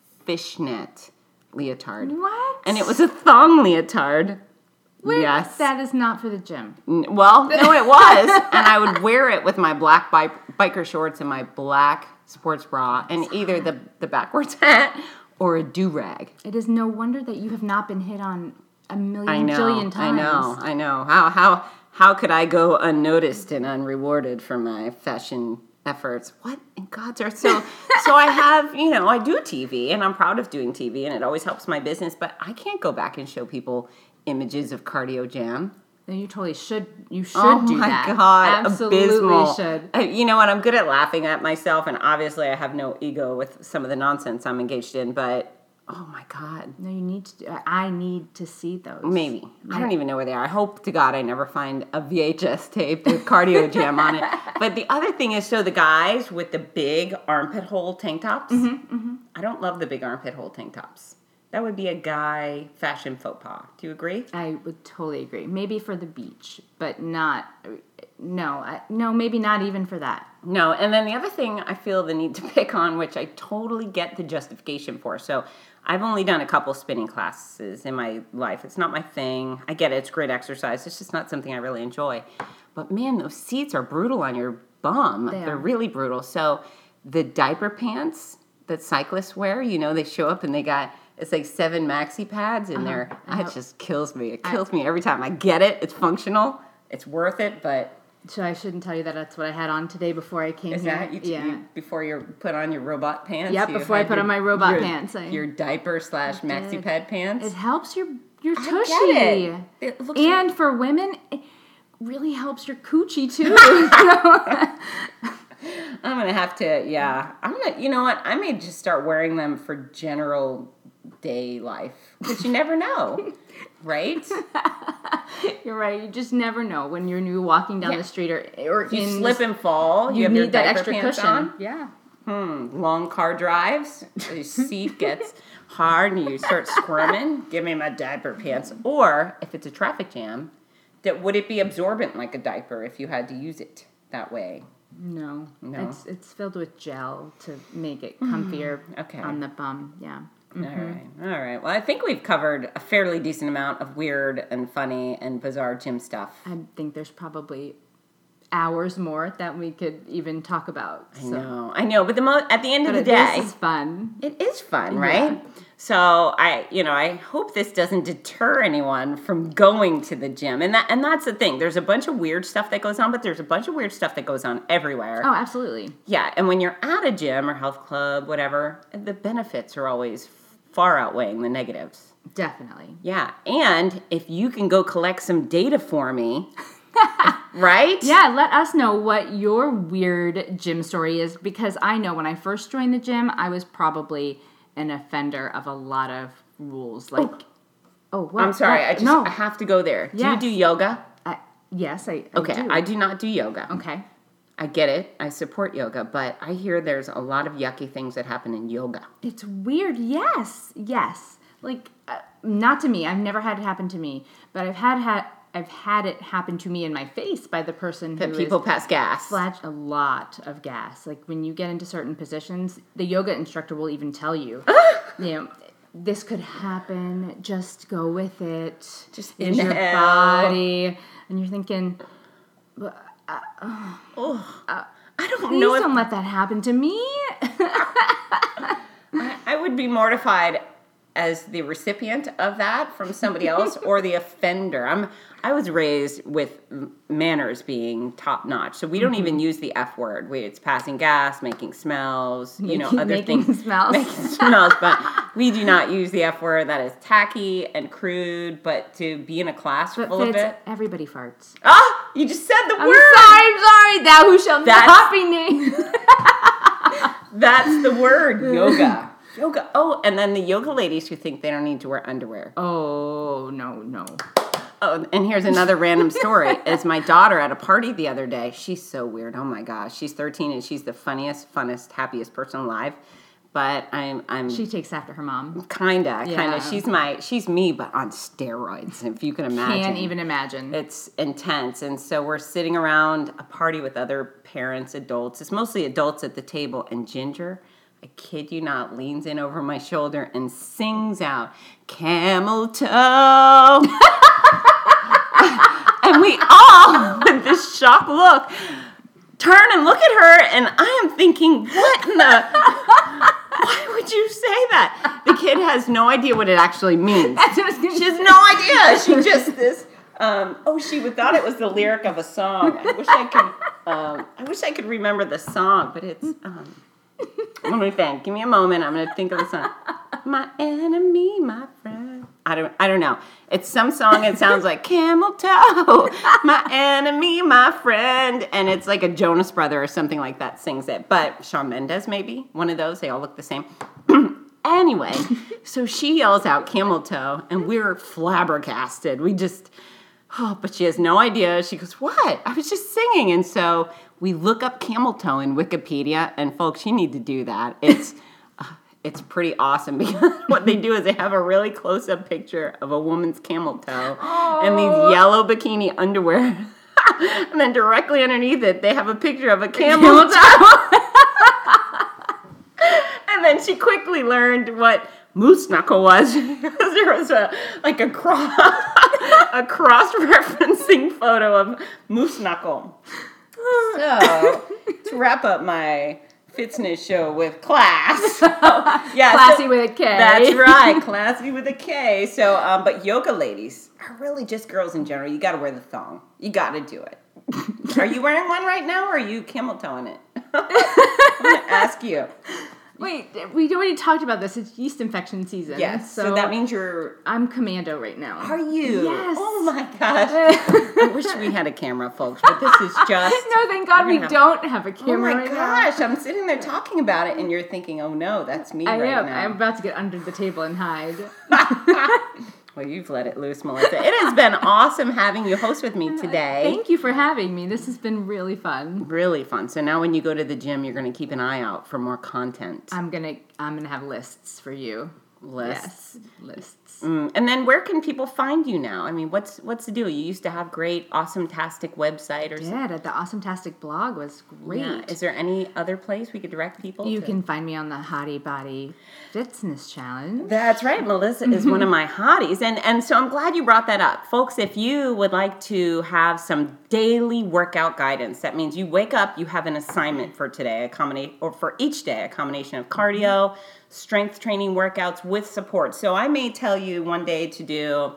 fishnet leotard. What? And it was a thong leotard. Wait, yes. That is not for the gym. N- Well, no, it was. And I would wear it with my black bi- biker shorts and my black sports bra and either the, the backwards hat or a do-rag. It is no wonder that you have not been hit on a million I know, jillion times. I know, I know. How how how could I go unnoticed and unrewarded for my fashion efforts? What in God's earth? So so I have, you know, I do T V, and I'm proud of doing T V, and it always helps my business, but I can't go back and show people images of Cardio Jam. No, you totally should. You should Oh do my that. God, Absolutely abysmal. should. I, you know what? I'm good at laughing at myself, and obviously I have no ego with some of the nonsense I'm engaged in, but oh my God. No, you need to. Do, I need to see those. Maybe. I don't even know where they are. I hope to God I never find a V H S tape with Cardio Jam on it. But the other thing is, so the guys with the big armpit hole tank tops, Mm-hmm, mm-hmm. I don't love the big armpit hole tank tops. That would be a guy fashion faux pas. Do you agree? I would totally agree. Maybe for the beach, but not. No, I, no, maybe not even for that. No, and then the other thing I feel the need to pick on, which I totally get the justification for. So I've only done a couple spinning classes in my life. It's not my thing. I get it. It's great exercise. It's just not something I really enjoy. But man, those seats are brutal on your bum. They They're are. really brutal. So the diaper pants that cyclists wear, you know, they show up and they got, it's like seven maxi pads in there. Uh-huh. It just kills me. It kills me every time. I get it. It's functional. It's worth it, but... So I shouldn't tell you that that's what I had on today before I came Is here. that you, t- yeah. you before you put on your robot pants? Yep, you before I had put your- on my robot your, pants, I- your diaper slash maxi did. pad pants. It helps your your I tushy. get it. It looks and like- for women, it really helps your coochie too. I'm gonna have to. Yeah, I'm gonna. You know what? I may just start wearing them for general day life because you never know, right? You're right. You just never know when you're new walking down Yeah. the street or or If you in slip the, and fall, you, you have your need that diaper extra pants cushion. on. Yeah. Hmm. Long car drives, the seat gets hard and you start squirming. Give me my diaper pants. Or if it's a traffic jam, that would it be absorbent like a diaper if you had to use it that way? No. No. It's it's filled with gel to make it comfier Okay. on the bum. Yeah. All right. All right. Well, I think we've covered a fairly decent amount of weird and funny and bizarre gym stuff. I think there's probably hours more that we could even talk about. I So. know. I know. But the mo- at the end But of the it- day, this is fun. it is fun, right? Yeah. So I, you know, I hope this doesn't deter anyone from going to the gym. And that, and that's the thing. There's a bunch of weird stuff that goes on, but there's a bunch of weird stuff that goes on everywhere. Oh, absolutely. Yeah. And when you're at a gym or health club, whatever, the benefits are always far outweighing the negatives. Definitely. Yeah. And if you can go collect some data for me, right? Yeah, let us know what your weird gym story is because I know when I first joined the gym, I was probably an offender of a lot of rules. Like, oh, what? I'm sorry. What? I just no. I have to go there. Do Yes. you do yoga? I, yes, I, I Okay. do. I do not do yoga. Okay. I get it. I support yoga, but I hear there's a lot of yucky things that happen in yoga. It's weird. Yes, yes. Like, uh, not to me. I've never had it happen to me, but I've had ha- I've had it happen to me in my face by the person That who people is pass gas. flash a lot of gas. Like when you get into certain positions, the yoga instructor will even tell you, you know, this could happen. Just go with it. Just use your inhale. body, and you're thinking, Oh, I don't please know if don't let that happen to me. I, I would be mortified as the recipient of that from somebody else or the offender. I'm I was raised with m- manners being top notch, so we don't even use the F word. We, it's passing gas, making smells, you know, Making- other making things, smells. making smells. But we do not use the F word. That is tacky and crude. But to be in a class But full of Fitz, it, everybody farts. ah, you just said the I'm word. sorry, I'm sorry. Thou who shall That's- not be named. That's the word, yoga. Yoga. Oh, and then the yoga ladies who think they don't need to wear underwear. Oh, no, no. Oh, and here's another random story. Is my daughter at a party the other day. She's so weird. Oh my gosh. She's thirteen and she's the funniest, funnest, happiest person alive. But I'm I'm She takes after her mom. kinda, Yeah. kinda. She's my she's me but on steroids, if you can imagine. Can't even imagine. It's intense. And so we're sitting around a party with other parents, adults. It's mostly adults at the table. And Ginger, I kid you not, leans in over my shoulder and sings out, "Camel toe." And we all, with this shocked look, turn and look at her. And I am thinking, what in the... Why would you say that? The kid has no idea what it actually means. That's what I was gonna She has no idea. She just this. Um, oh, she would thought it was the lyric of a song. I wish I could. Um, I wish I could remember the song, but it's. Um, let me think. Give me a moment. I'm gonna think of the song. My enemy, my friend. I don't. I don't know. It's some song. It sounds like camel toe. My enemy, my friend, and it's like a Jonas Brother or something like that sings it. But Shawn Mendes, maybe one of those. They all look the same. Anyway, so she yells out camel toe, and we're flabbergasted. We just. Oh, but she has no idea. She goes, what? I was just singing. And so we look up camel toe in Wikipedia, and folks, you need to do that. It's uh, it's pretty awesome because what they do is they have a really close-up picture of a woman's camel toe Oh. and these yellow bikini underwear. And then directly underneath it, they have a picture of a camel toe. And then she quickly learned what moose knuckle was because there was a like a cross a cross-referencing photo of moose knuckle. So to wrap up my fitness show with class, so, yeah, Classy so- with a K. That's right, classy with a K. So, um, but yoga ladies are really just girls in general. You got to wear the thong. You got to do it. Are you wearing one right now, or are you camel toeing it? I'm gonna ask you. Wait, we already talked about this. It's yeast infection season. Yes. So, that means you're. I'm commando right now. Are you? Yes. Oh my gosh. I wish we had a camera, folks, but this is just. No, thank God we're we gonna have- don't have a Oh camera my right gosh! I'm sitting there talking about it, and you're thinking, "Oh no, that's me now. I right am. now." I'm about to get under the table and hide. Well, you've let it loose, Melissa. It has been awesome having you host with me today. Thank you for having me. This has been really fun. Really fun. So now when you go to the gym, you're going to keep an eye out for more content. I'm gonna I'm gonna have lists for you. Lists. Yes, lists. Mm, and then where can people find you now? I mean, what's what's the deal? You used to have great, awesome-tastic website or something. Yeah, the Awesome-tastic blog was great. Yeah. Is there any other place we could direct people You to? can find me on the Hottie Body Fitness Challenge. That's right. Melissa is one of my hotties. And, and so I'm glad you brought that up. Folks, if you would like to have some daily workout guidance, that means you wake up, you have an assignment for today, a combination, or for each day, a combination of cardio, strength training workouts with support. So I may tell you one day to do,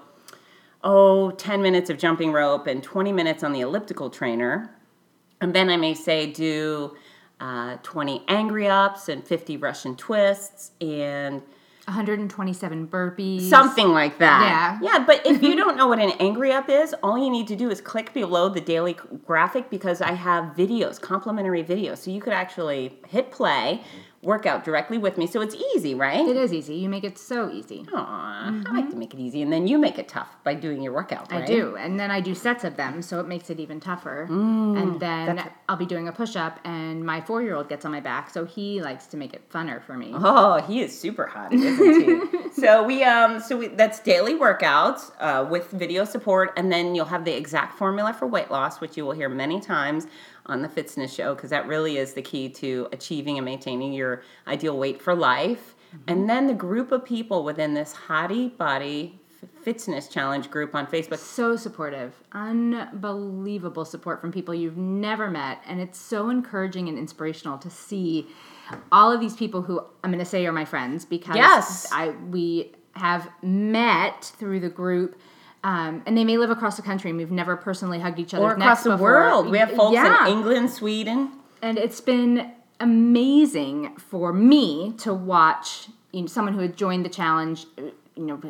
oh, ten minutes of jumping rope and twenty minutes on the elliptical trainer. And then I may say do uh, twenty angry ups and fifty Russian twists and one hundred twenty-seven burpees. something like that. Yeah. Yeah, but if you don't know what an angry up is, all you need to do is click below the daily graphic because I have videos, complimentary videos. So you could actually hit play, work out directly with me. So it's easy, right? It is easy. You make it so easy. Aw, I like to make it easy. And then you make it tough by doing your workout, right? I do. And then I do sets of them, so it makes it even tougher. and then that's- I'll be doing a push-up, and my four-year-old gets on my back, so he likes to make it funner for me. Oh, he is super hot, isn't he? so we um so we that's daily workouts uh, with video support, and then you'll have the exact formula for weight loss, which you will hear many times on the Fitness Show, because that really is the key to achieving and maintaining your ideal weight for life. Mm-hmm. And then the group of people within this Hottie Body Fitness Challenge group on Facebook. So supportive. Unbelievable support from people you've never met. And it's so encouraging and inspirational to see all of these people who I'm going to say are my friends because Yes. I we have met through the group. Um, and they may live across the country and we've never personally hugged each other's Or across necks the before. world. We have folks Yeah. in England, Sweden. And it's been amazing for me to watch you know, someone who had joined the challenge, you know,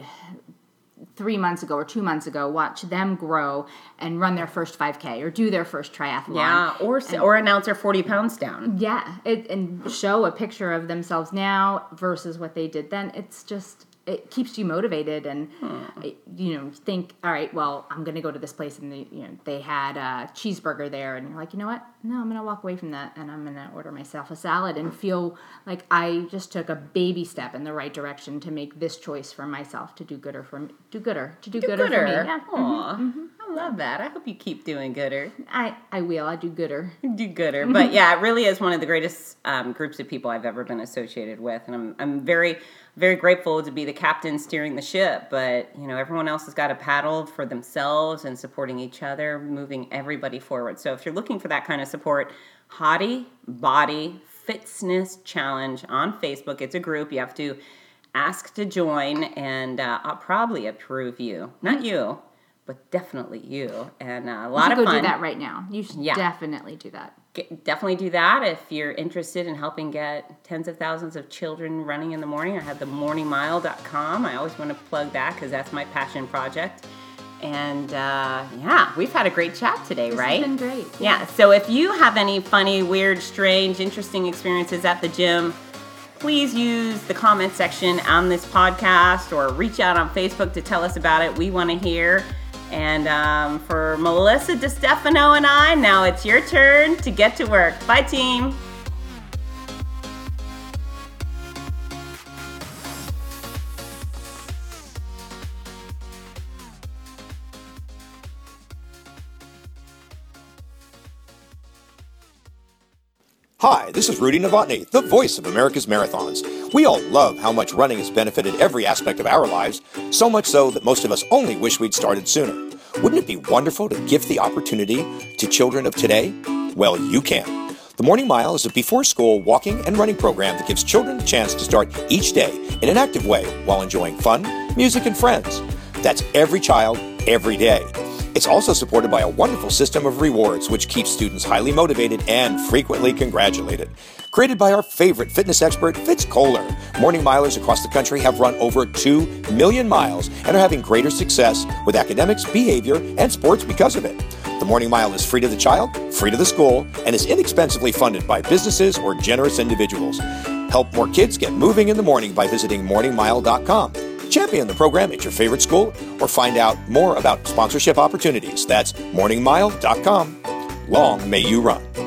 three months ago or two months ago, watch them grow and run their first five K or do their first triathlon. Yeah, or or announce they're forty pounds down. Yeah, it, and show a picture of themselves now versus what they did then. It's just, it keeps you motivated and, it, you know, think, all right, well, I'm going to go to this place and they, you know, they had a cheeseburger there and you're like, you know what? No, I'm going to walk away from that and I'm going to order myself a salad and feel like I just took a baby step in the right direction to make this choice for myself to do gooder for me, do gooder, to do, Do gooder, gooder. for me. Yeah. Aw, I love that. I hope you keep doing gooder. I, I will. I do gooder. Do gooder. But yeah, it really is one of the greatest um, groups of people I've ever been associated with. And I'm I'm very, very grateful to be the captain steering the ship. But, you know, everyone else has got to paddle for themselves and supporting each other, moving everybody forward. So if you're looking for that kind of support, Hottie Body Fitness Challenge on Facebook. It's a group. You have to ask to join, and uh, I'll probably approve you. Not Mm-hmm. you, but definitely you. And uh, a You lot should of go fun. do that right now. You should Yeah. definitely do that. Get, definitely do that if you're interested in helping get tens of thousands of children running in the morning. I have the morning mile dot com. I always want to plug that because that's my passion project. And uh, yeah, we've had a great chat today, This right? has been great. Yeah, so if you have any funny, weird, strange, interesting experiences at the gym, please use the comment section on this podcast or reach out on Facebook to tell us about it. We want to hear. And um, for Melissa DeStefano and I, now it's your turn to get to work. Bye, team. Hi, this is Rudy Novotny, the voice of America's Marathons. We all love how much running has benefited every aspect of our lives, so much so that most of us only wish we'd started sooner. Wouldn't it be wonderful to give the opportunity to children of today? Well, you can. The Morning Mile is a before-school walking and running program that gives children a chance to start each day in an active way while enjoying fun, music, and friends. That's every child, every day. It's also supported by a wonderful system of rewards, which keeps students highly motivated and frequently congratulated. Created by our favorite fitness expert, Fitz Kohler, Morning Milers across the country have run over two million miles and are having greater success with academics, behavior, and sports because of it. The Morning Mile is free to the child, free to the school, and is inexpensively funded by businesses or generous individuals. Help more kids get moving in the morning by visiting morning mile dot com. Champion the program at your favorite school or find out more about sponsorship opportunities. That's morning mile dot com. Long may you run.